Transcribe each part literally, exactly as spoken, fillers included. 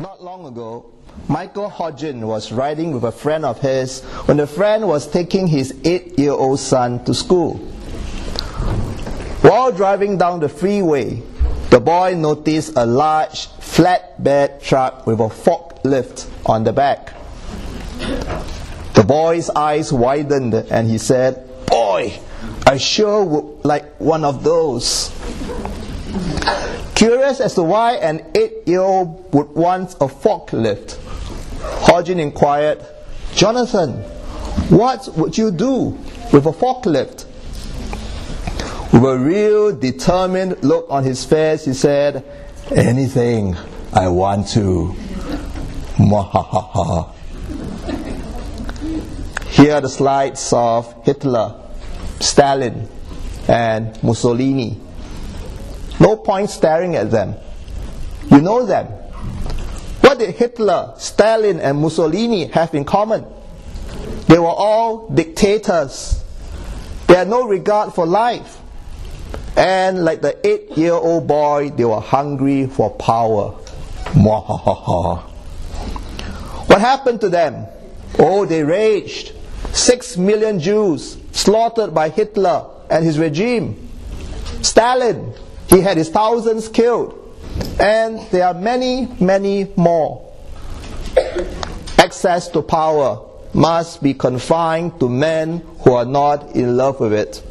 Not long ago, Michael Hodgin was riding with a friend of his when the friend was taking his eight-year-old son to school. While driving down the freeway, the boy noticed a large flatbed truck with a forklift on the back. The boy's eyes widened and he said, "Boy, I sure would like one of those." Curious as to why an eight-year-old would want a forklift, Hodgin inquired, "Jonathan, what would you do with a forklift?" With a real determined look on his face, he said, "Anything I want to." Mwahaha. Here are the slides of Hitler, Stalin, and Mussolini. No point staring at them. You know them. What did Hitler, Stalin, and Mussolini have in common? They were all dictators. They had no regard for life. And like the eight-year-old boy, they were hungry for power. Mwahaha. What happened to them? Oh, they raged. Six million Jews slaughtered by Hitler and his regime. Stalin, he had his thousands killed. And there are many, many more. Access to power must be confined to men who are not in love with it.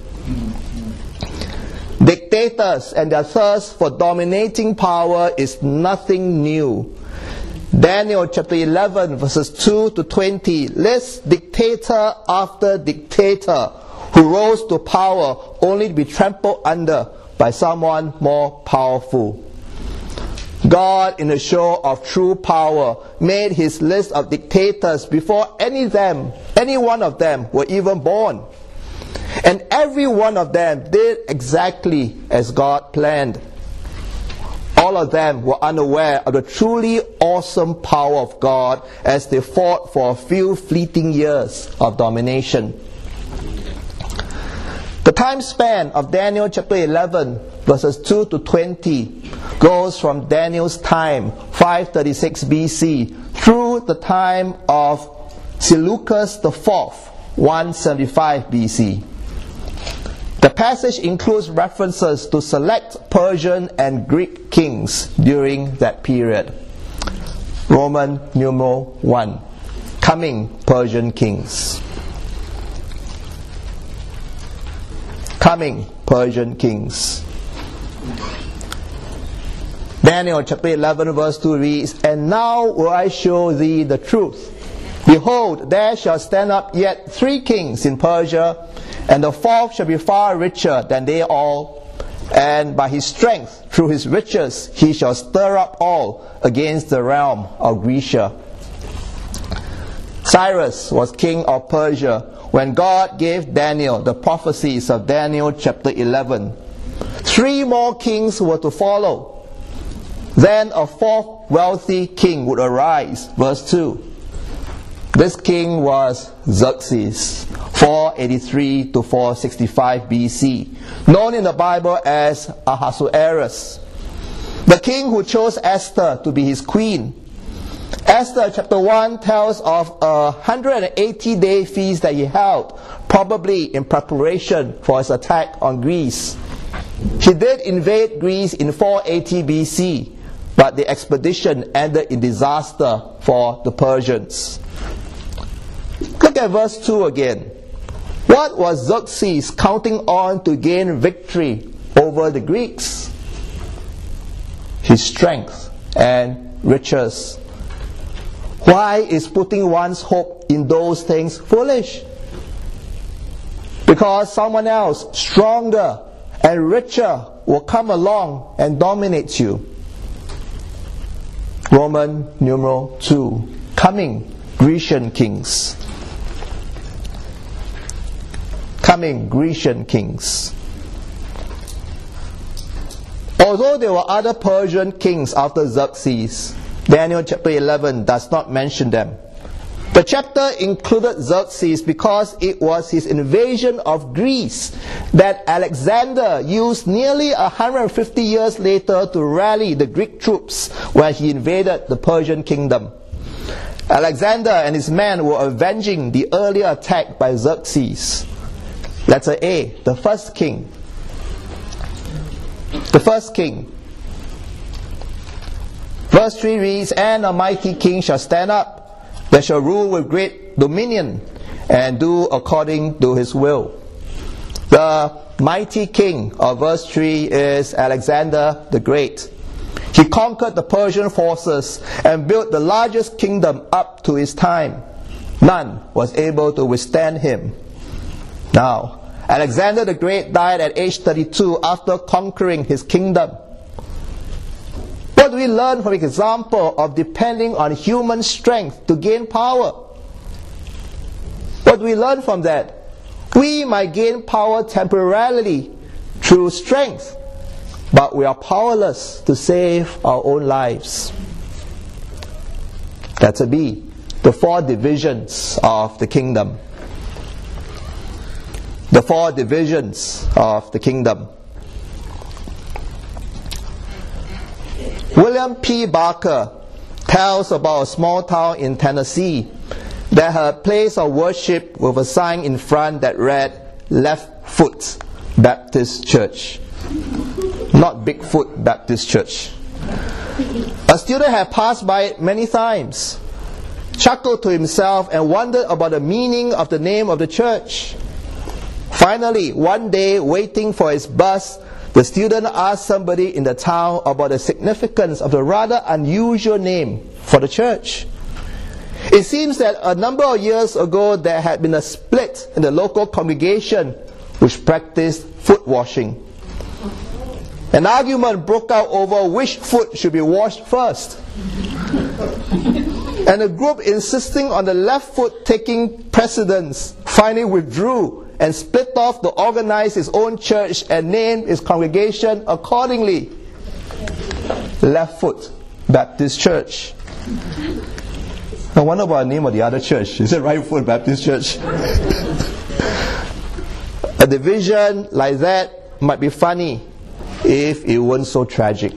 Dictators and their thirst for dominating power is nothing new. Daniel chapter eleven verses two to twenty lists dictator after dictator who rose to power only to be trampled under by someone more powerful. God, in the show of true power, made his list of dictators before any of them, any one of them were even born. And every one of them did exactly as God planned. All of them were unaware of the truly awesome power of God as they fought for a few fleeting years of domination. The time span of Daniel chapter eleven verses two to twenty goes from Daniel's time, five thirty-six B C, through the time of Seleucus the fourth, one seventy-five B C. The passage includes references to select Persian and Greek kings during that period. Roman numeral one, coming Persian kings. Coming Persian kings. Daniel chapter eleven verse two reads, "And now will I show thee the truth. Behold, there shall stand up yet three kings in Persia, and the fourth shall be far richer than they all. And by his strength, through his riches, he shall stir up all against the realm of Grecia." Cyrus was king of Persia when God gave Daniel the prophecies of Daniel chapter eleven. Three more kings were to follow. Then a fourth wealthy king would arise. Verse two. This king was Xerxes, four eighty-three to four sixty-five B C, known in the Bible as Ahasuerus, the king who chose Esther to be his queen. Esther chapter one tells of a one hundred eighty day feast that he held, probably in preparation for his attack on Greece. He did invade Greece in four eighty B C, but the expedition ended in disaster for the Persians. Look at verse two again. What was Xerxes counting on to gain victory over the Greeks? His strength and riches. Why is putting one's hope in those things foolish? Because someone else, stronger and richer, will come along and dominate you. Roman numeral two, coming Grecian kings. Coming Grecian kings. Although there were other Persian kings after Xerxes, Daniel chapter eleven does not mention them. The chapter included Xerxes because it was his invasion of Greece that Alexander used nearly one hundred fifty years later to rally the Greek troops when he invaded the Persian kingdom. Alexander and his men were avenging the earlier attack by Xerxes. Letter A, the first king. The first king. Verse three reads, "And a mighty king shall stand up, that shall rule with great dominion, and do according to his will." The mighty king of verse three is Alexander the Great. He conquered the Persian forces and built the largest kingdom up to his time. None was able to withstand him. Now, Alexander the Great died at age thirty-two after conquering his kingdom. What do we learn from the example of depending on human strength to gain power? What do we learn from that? We might gain power temporarily through strength, but we are powerless to save our own lives. Letter B, the four divisions of the kingdom. The four divisions of the kingdom. William P. Barker tells about a small town in Tennessee that had a place of worship with a sign in front that read Left Foot Baptist Church, not Bigfoot Baptist Church. A student had passed by it many times, chuckled to himself and wondered about the meaning of the name of the church. Finally, one day, waiting for his bus, the student asked somebody in the town about the significance of the rather unusual name for the church. It seems that a number of years ago there had been a split in the local congregation which practiced foot washing. An argument broke out over which foot should be washed first. And the group insisting on the left foot taking precedence finally withdrew and split off to organize his own church and name his congregation accordingly. Left Foot Baptist Church. I wonder about the name of the other church. Is it Right Foot Baptist Church? A division like that might be funny if it weren't so tragic.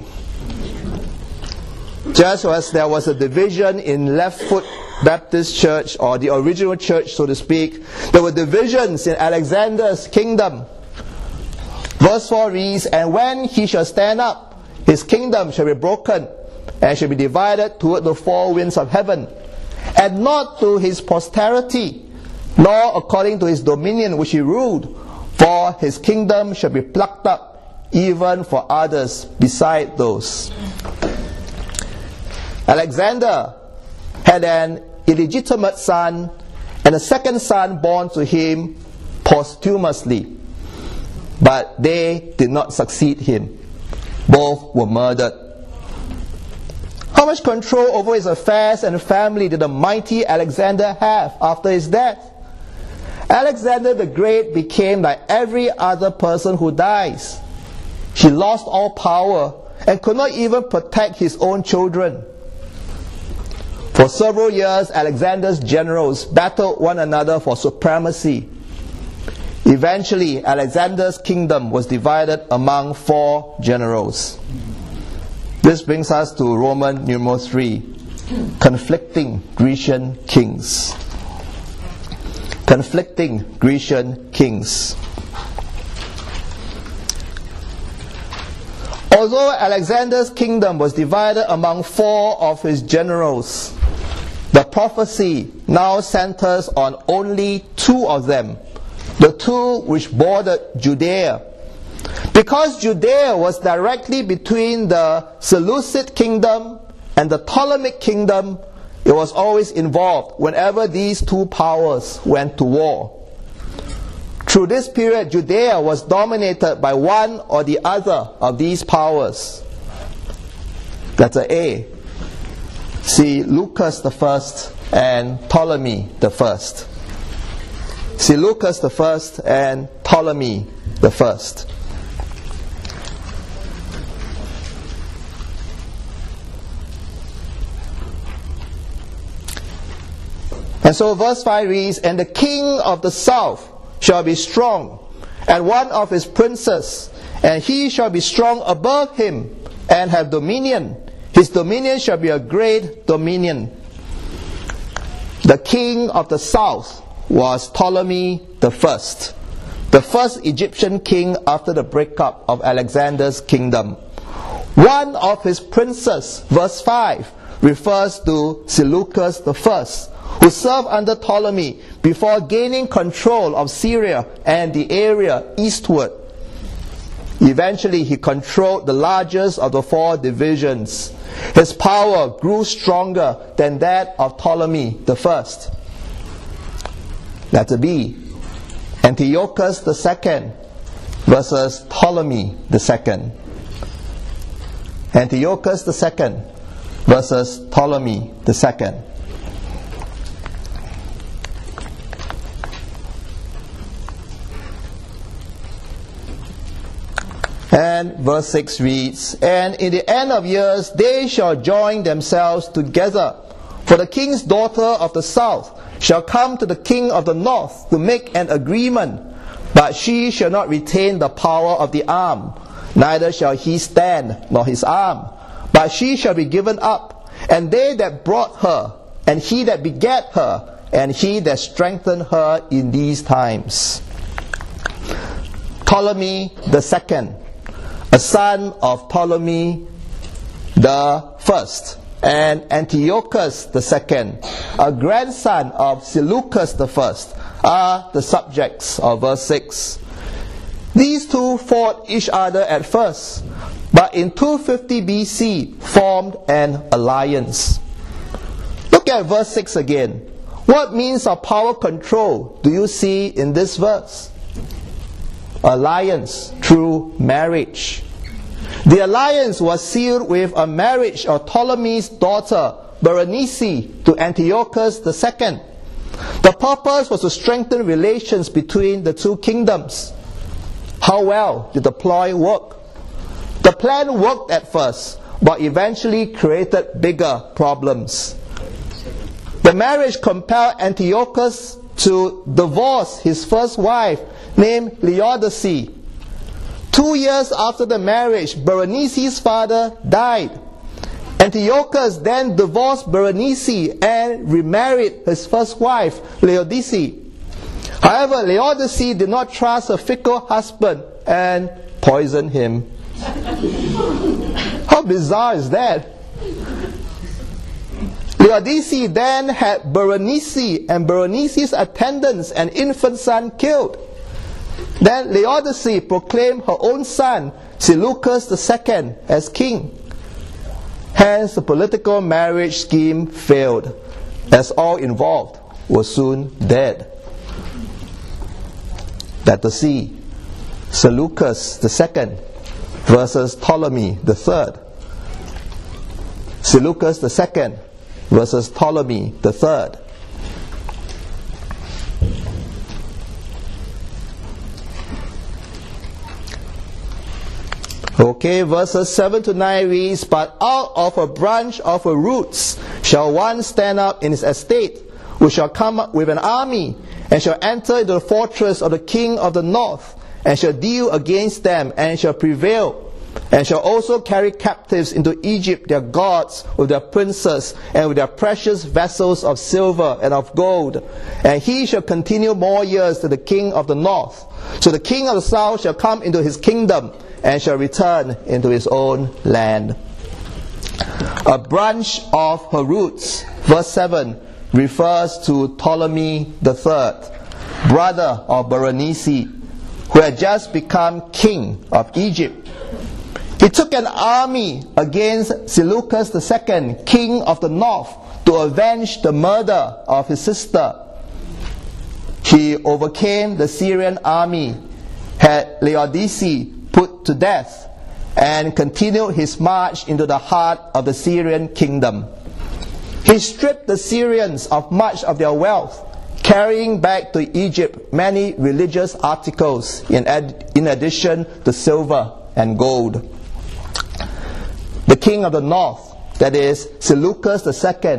Just as there was a division in Left Foot Baptist Church, or the original church, so to speak, there were divisions in Alexander's kingdom. Verse four reads, "And when he shall stand up, his kingdom shall be broken, and shall be divided toward the four winds of heaven, and not to his posterity, nor according to his dominion which he ruled, for his kingdom shall be plucked up, even for others beside those." Alexander had an illegitimate son and a second son born to him posthumously, but they did not succeed him. Both were murdered. How much control over his affairs and family did the mighty Alexander have after his death? Alexander the Great became like every other person who dies. He lost all power and could not even protect his own children. For several years, Alexander's generals battled one another for supremacy. Eventually, Alexander's kingdom was divided among four generals. This brings us to Roman numeral three, conflicting Grecian kings. Conflicting Grecian kings. Although Alexander's kingdom was divided among four of his generals, the prophecy now centers on only two of them, the two which bordered Judea. Because Judea was directly between the Seleucid kingdom and the Ptolemaic kingdom, it was always involved whenever these two powers went to war. Through this period, Judea was dominated by one or the other of these powers. Letter A. Seleucus the First and Ptolemy the First. Seleucus the First and Ptolemy the First. And so verse five reads, "And the king of the south shall be strong, and one of his princes, and he shall be strong above him, and have dominion. His dominion shall be a great dominion." The king of the south was Ptolemy the first, the first Egyptian king after the breakup of Alexander's kingdom. One of his princes, verse five, refers to Seleucus the first, who served under Ptolemy before gaining control of Syria and the area eastward. Eventually, he controlled the largest of the four divisions. His power grew stronger than that of Ptolemy the first. Letter B. Antiochus the second versus Ptolemy the second. Antiochus the second versus Ptolemy the second. And verse six reads, "And in the end of years they shall join themselves together. For the king's daughter of the south shall come to the king of the north to make an agreement, but she shall not retain the power of the arm, neither shall he stand, nor his arm, but she shall be given up, and they that brought her, and he that begat her, and he that strengthened her in these times." Ptolemy the second, a son of Ptolemy the first, and Antiochus the second, a grandson of Seleucus the first, are the subjects of verse six. These two fought each other at first, but in two fifty B C formed an alliance. Look at verse six again. What means of power control do you see in this verse? Alliance through marriage. The alliance was sealed with a marriage of Ptolemy's daughter Berenice to Antiochus the second. The purpose was to strengthen relations between the two kingdoms. How well did the ploy work? The plan worked at first, but eventually created bigger problems. The marriage compelled Antiochus to divorce his first wife, named Laodice. Two years after the marriage, Berenice's father died. Antiochus then divorced Berenice and remarried his first wife, Laodice. However, Laodice did not trust her fickle husband and poisoned him. How bizarre is that? Laodice then had Berenice and Berenice's attendants and infant son killed. Then Laodice proclaimed her own son, Seleucus the second, as king. Hence, the political marriage scheme failed, as all involved were soon dead. Letter C. Seleucus the second versus Ptolemy the third. Seleucus the second versus Ptolemy the third. Okay, verses seven to nine reads, "But out of a branch of her roots shall one stand up in his estate, which shall come up with an army, and shall enter into the fortress of the king of the north, and shall deal against them, and shall prevail, and shall also carry captives into Egypt their gods with their princes, and with their precious vessels of silver and of gold. And he shall continue more years to the king of the north. So the king of the south shall come into his kingdom, and shall return into his own land." A branch of her roots, verse seven, refers to Ptolemy the third, brother of Berenice, who had just become king of Egypt. He took an army against Seleucus the second, king of the north, to avenge the murder of his sister. He overcame the Syrian army, had Laodice put to death, and continued his march into the heart of the Syrian kingdom. He stripped the Syrians of much of their wealth, carrying back to Egypt many religious articles in, ad- in addition to silver and gold. The king of the north, that is Seleucus the second,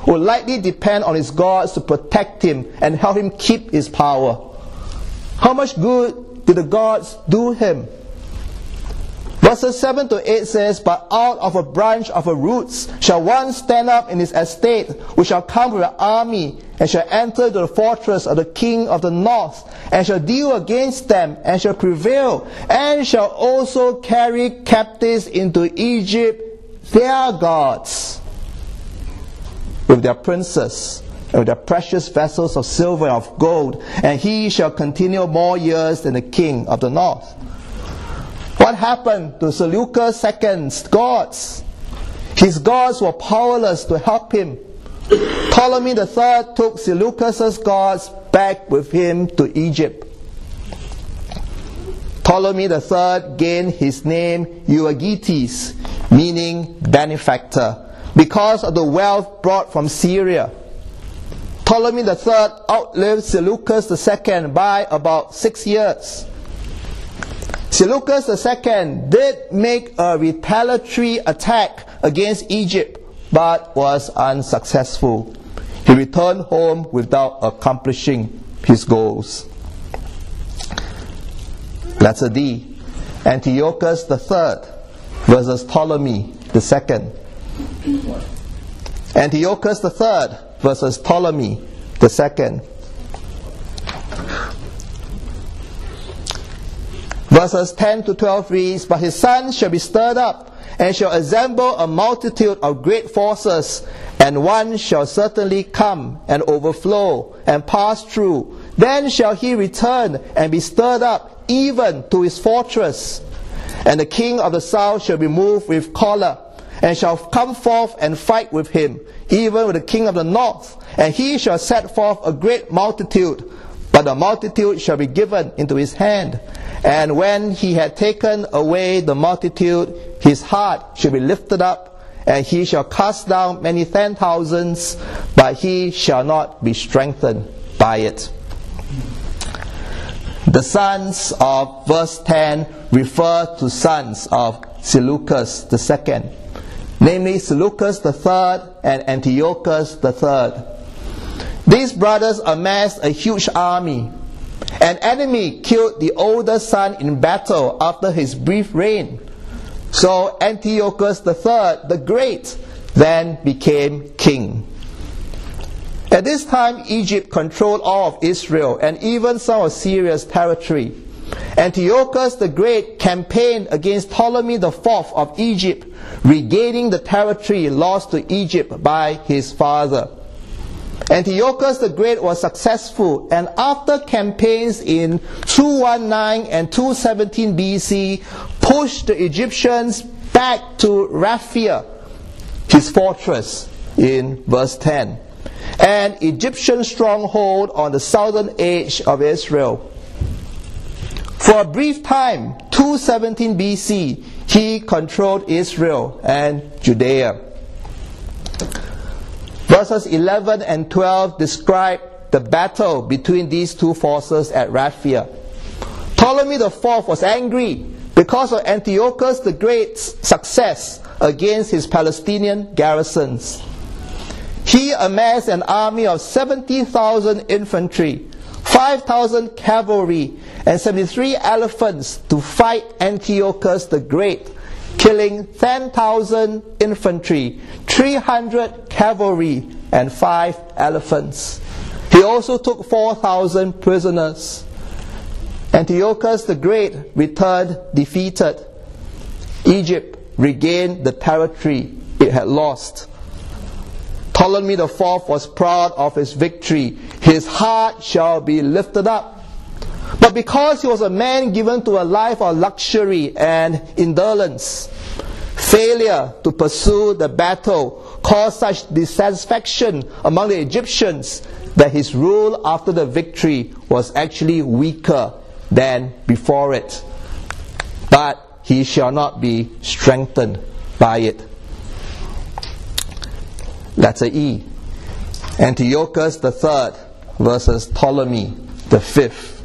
would likely depend on his gods to protect him and help him keep his power. How much good did the gods do him? Verses seven to eight says, "But out of a branch of her roots shall one stand up in his estate, which shall come with an army, and shall enter the fortress of the king of the north, and shall deal against them, and shall prevail, and shall also carry captives into Egypt, their gods, with their princes, and with their precious vessels of silver and of gold, and he shall continue more years than the king of the north." What happened to Seleucus the Second's gods? His gods were powerless to help him. Ptolemy the Third took Seleucus' gods back with him to Egypt. Ptolemy the Third gained his name Euergetes, meaning benefactor, because of the wealth brought from Syria. Ptolemy the Third outlived Seleucus the Second by about six years. Seleucus the Second did make a retaliatory attack against Egypt, but was unsuccessful. He returned home without accomplishing his goals. Letter D. Antiochus the Third versus Ptolemy the Second. Antiochus the Third versus Ptolemy the Second. Verses ten to twelve reads, "But his sons shall be stirred up, and shall assemble a multitude of great forces, and one shall certainly come and overflow and pass through. Then shall he return and be stirred up, even to his fortress. And the king of the south shall be moved with choler, and shall come forth and fight with him, even with the king of the north. And he shall set forth a great multitude, but the multitude shall be given into his hand. And when he had taken away the multitude, his heart shall be lifted up, and he shall cast down many ten thousands, but he shall not be strengthened by it." The sons of verse ten refer to sons of Seleucus the Second, namely Seleucus the Third and Antiochus the Third. These brothers amassed a huge army. An enemy killed the older son in battle after his brief reign. So Antiochus the Third, the Great, then became king. At this time, Egypt controlled all of Israel and even some of Syria's territory. Antiochus the Great campaigned against Ptolemy the Fourth of Egypt, regaining the territory lost to Egypt by his father. Antiochus the Great was successful, and after campaigns in two nineteen and two seventeen B C, pushed the Egyptians back to Raphia, his fortress, in verse ten, an Egyptian stronghold on the southern edge of Israel. For a brief time, two seventeen B C, he controlled Israel and Judea. Verses eleven and twelve describe the battle between these two forces at Raphia. Ptolemy the Fourth was angry because of Antiochus the Great's success against his Palestinian garrisons. He amassed an army of seventy thousand infantry, five thousand cavalry, and seventy-three elephants to fight Antiochus the Great, killing ten thousand infantry, three hundred cavalry, and five elephants. He also took four thousand prisoners. Antiochus the Great returned defeated. Egypt regained the territory it had lost. Ptolemy the Fourth was proud of his victory. His heart shall be lifted up. But because he was a man given to a life of luxury and indolence, failure to pursue the battle caused such dissatisfaction among the Egyptians that his rule after the victory was actually weaker than before it. But he shall not be strengthened by it. Letter E. Antiochus the Third versus Ptolemy the Fifth.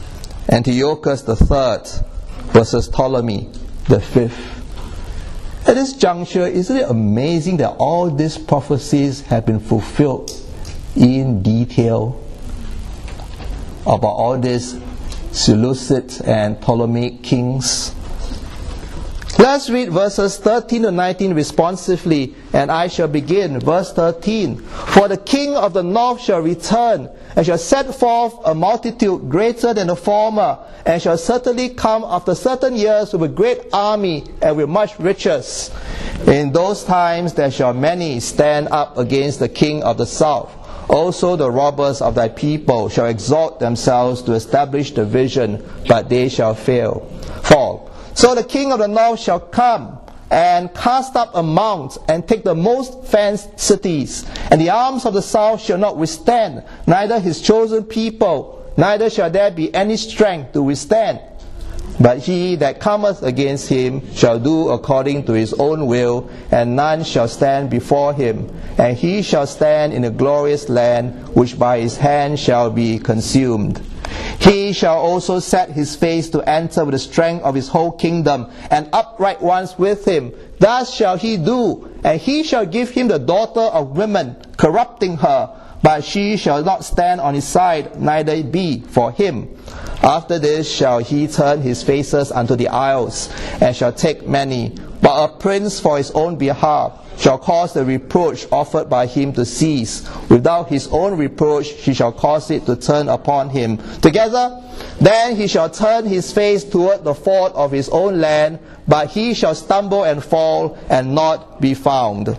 Antiochus the Third versus Ptolemy the Fifth. At this juncture, isn't it amazing that all these prophecies have been fulfilled in detail about all these Seleucid and Ptolemaic kings? Let's read verses thirteen to nineteen responsively, and I shall begin. Verse thirteen. For the king of the north shall return, and shall set forth a multitude greater than the former, and shall certainly come after certain years with a great army and with much riches. In those times there shall many stand up against the king of the south. Also the robbers of thy people shall exalt themselves to establish the vision, but they shall fail. Fall. So the king of the north shall come and cast up a mount and take the most fenced cities, and the arms of the south shall not withstand, neither his chosen people, neither shall there be any strength to withstand. But he that cometh against him shall do according to his own will, and none shall stand before him. And he shall stand in a glorious land, which by his hand shall be consumed. He shall also set his face to enter with the strength of his whole kingdom, and upright ones with him. Thus shall he do, and he shall give him the daughter of women, corrupting her. But she shall not stand on his side, neither be for him. After this shall he turn his faces unto the isles, and shall take many. But a prince for his own behalf shall cause the reproach offered by him to cease. Without his own reproach he shall cause it to turn upon him. Together then he shall turn his face toward the fort of his own land, but he shall stumble and fall, and not be found.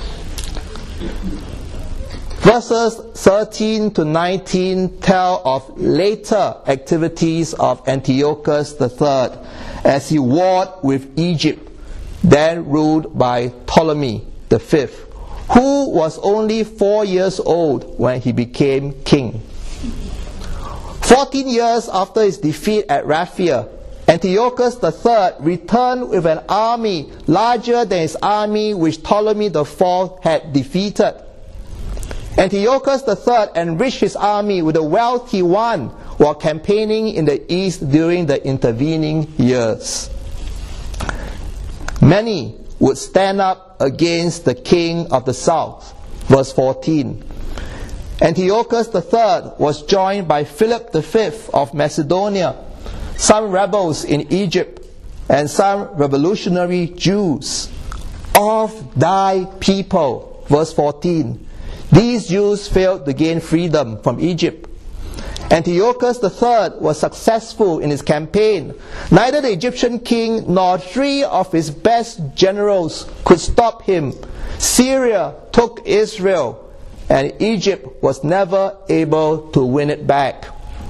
Verses thirteen to nineteen tell of later activities of Antiochus the third as he warred with Egypt, then ruled by Ptolemy the fifth, who was only four years old when he became king. Fourteen years after his defeat at Raphia, Antiochus the third returned with an army larger than his army which Ptolemy the fourth had defeated. Antiochus the third enriched his army with a wealthy one while campaigning in the east during the intervening years. Many would stand up against the king of the south. Verse fourteen. Antiochus the third was joined by Philip the fifth of Macedonia, some rebels in Egypt, and some revolutionary Jews of thy people. Verse fourteen. These Jews failed to gain freedom from Egypt. Antiochus the third was successful in his campaign. Neither the Egyptian king nor three of his best generals could stop him. Syria took Israel, and Egypt was never able to win it back.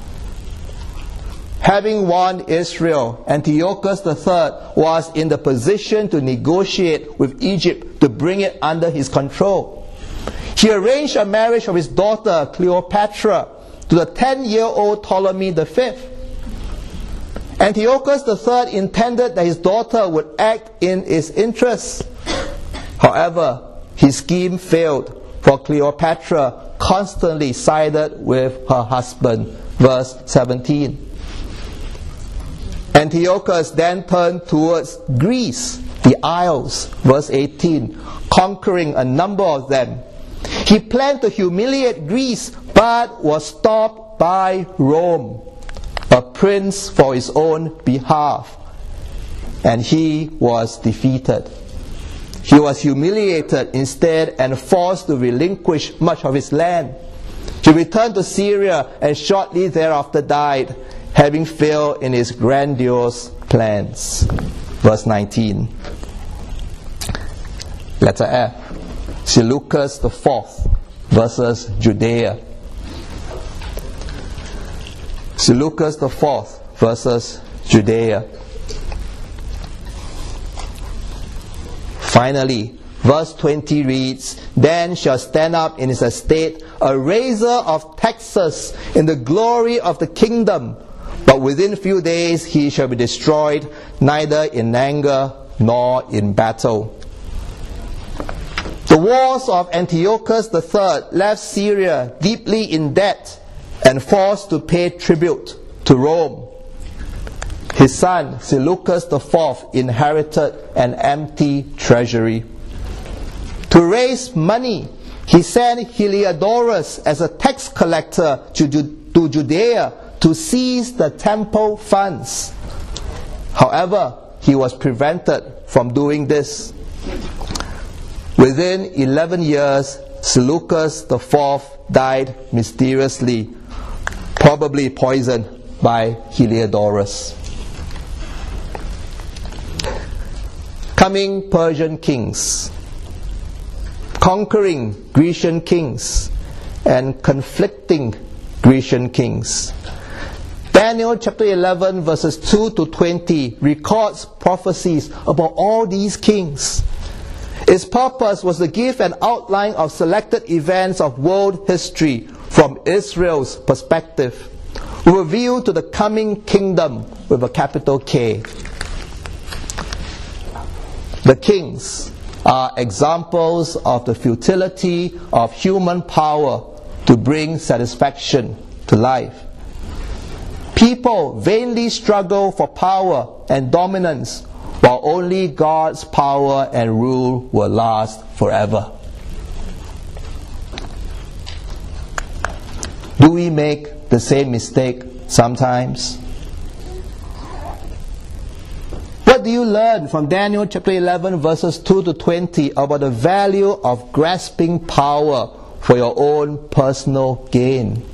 Having won Israel, Antiochus the third was in the position to negotiate with Egypt to bring it under his control. He arranged a marriage of his daughter Cleopatra to the ten-year-old Ptolemy the fifth. Antiochus the third intended that his daughter would act in his interests. However, his scheme failed, for Cleopatra constantly sided with her husband. Verse seventeen. Antiochus then turned towards Greece, the Isles. Verse eighteen. Conquering a number of them. He planned to humiliate Greece, but was stopped by Rome, a prince for his own behalf, and he was defeated. He was humiliated instead and forced to relinquish much of his land. He returned to Syria and shortly thereafter died, having failed in his grandiose plans. Verse nineteen. Letter F. Seleucus the fourth versus Judea. Seleucus the fourth versus Judea. Finally, verse twenty reads, Then shall stand up in his estate a raiser of taxes in the glory of the kingdom, but within few days he shall be destroyed, neither in anger nor in battle. The wars of Antiochus the third left Syria deeply in debt and forced to pay tribute to Rome. His son, Seleucus the fourth, inherited an empty treasury. To raise money, he sent Heliodorus as a tax collector to, to Judea to seize the temple funds. However, he was prevented from doing this. Within eleven years, Seleucus the fourth died mysteriously, probably poisoned by Heliodorus. Coming Persian kings, conquering Grecian kings, and conflicting Grecian kings. Daniel chapter eleven verses two to twenty records prophecies about all these kings. Its purpose was to give an outline of selected events of world history from Israel's perspective, with a view to the coming kingdom with a capital K. The kings are examples of the futility of human power to bring satisfaction to life. People vainly struggle for power and dominance, while only God's power and rule will last forever. Do we make the same mistake sometimes? What do you learn from Daniel chapter eleven verses two to twenty about the value of grasping power for your own personal gain?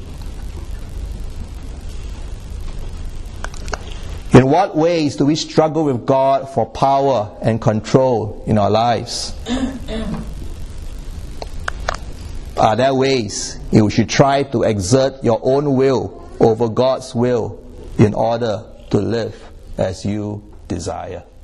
In what ways do we struggle with God for power and control in our lives? Are there ways you should try to exert your own will over God's will in order to live as you desire?